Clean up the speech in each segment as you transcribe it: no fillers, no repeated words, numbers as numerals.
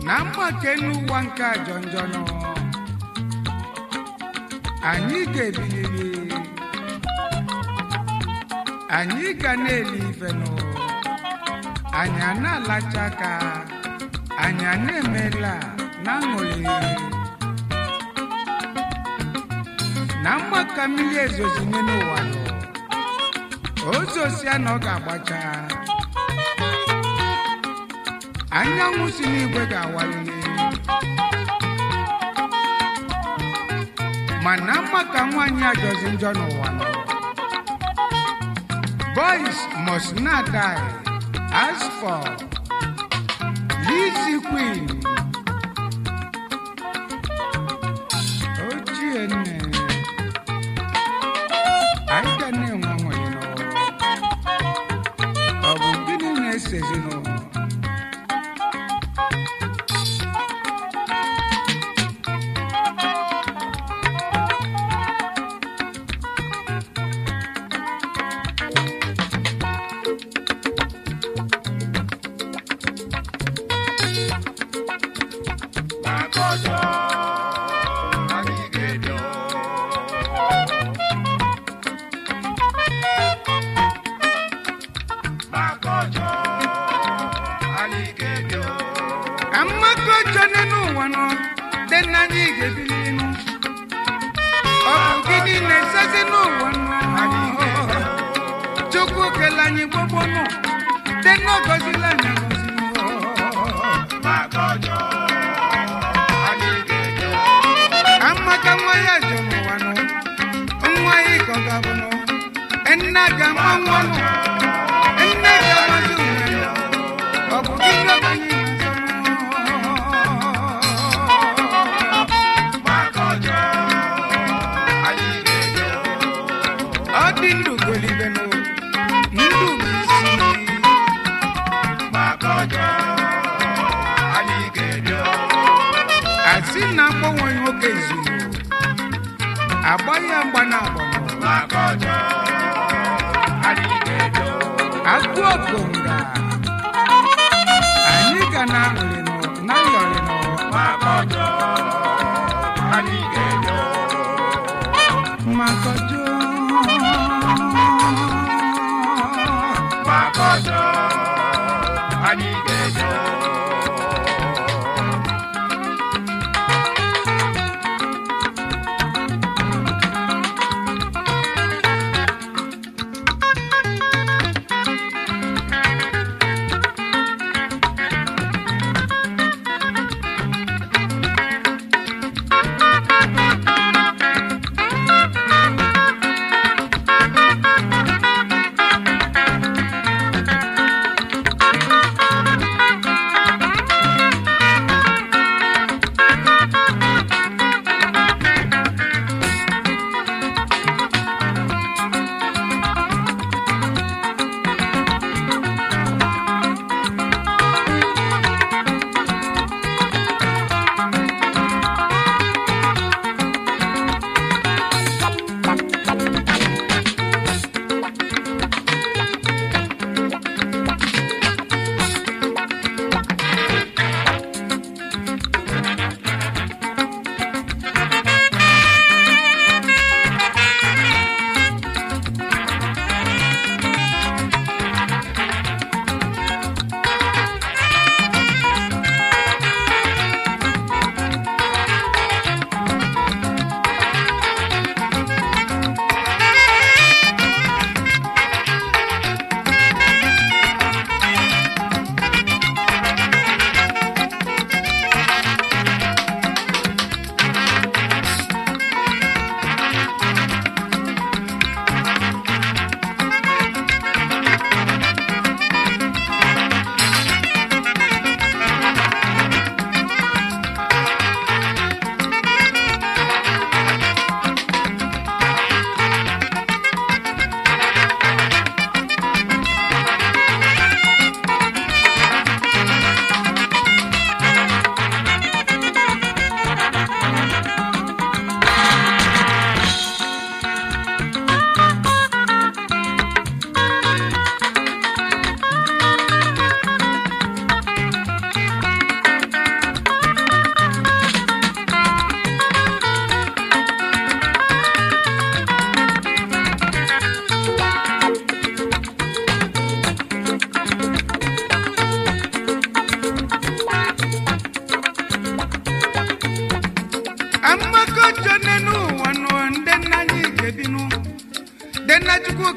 Namakenu wanka jonjono anyị ga-ebiliri anyị ga na-eli ifenu anyị na-alacha aka anyị na-emela na aṅụrị na mgbaka mmiri ezozinye n'ụwa nọ ozosia na ọ ga-agbacha anyanwụ si n'igwe ga-awalili mana maka nwanyị ajọzi njọ n'ụwa nọ boys must not die as for Lizzy Queen ochie nne anyị ga na-enwe nwere nọ ọ bụ gịnị na-esezi n'ụwa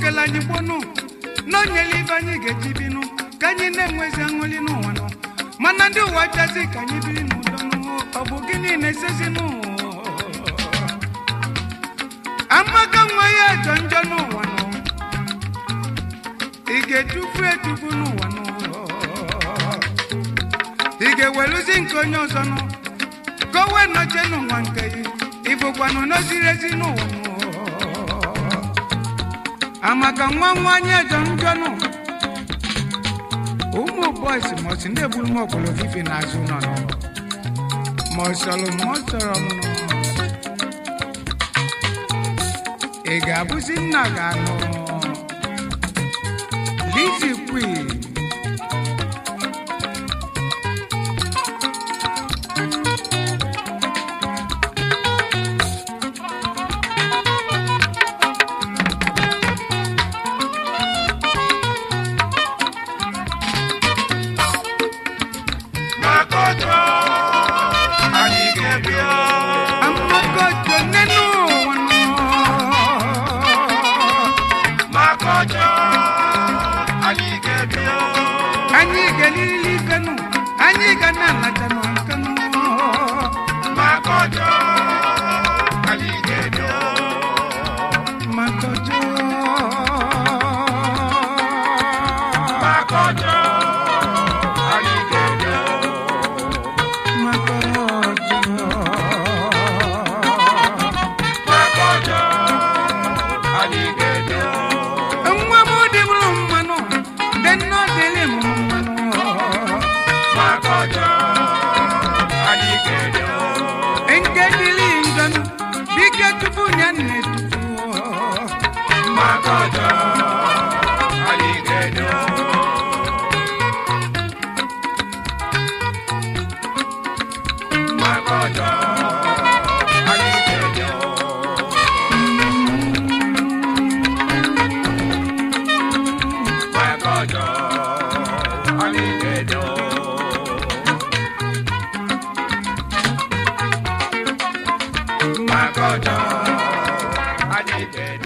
kela anyị gbonu n'onyele ibe anyị ga-eji binu ka anyị na-enwezi aṅụli n'ụwa nọ mana ndị ụwa chazi ka anyị biri n'udo ọ bụ gịnị na-esezi n'ụwa amaka nwa ya jọ njọ n'ụwa nọ ị ga-etufu etufu n'ụwa nọ ị ga-eweluzi nke onye ọzọ nọ ka o wee nọche n'ụwa nke ya ịbụkwanụ n'oziri ezi n'ụwa nọ amaka nwa nwanyị jọ njọ nọ ụmụ boys mọsi ndị egburu m ọkpọrọ fife n'azụ nọ nọ mọsọrọ m nọ ị ga-abụzi nna ga-anọ Lizzy Queen Makoto, I need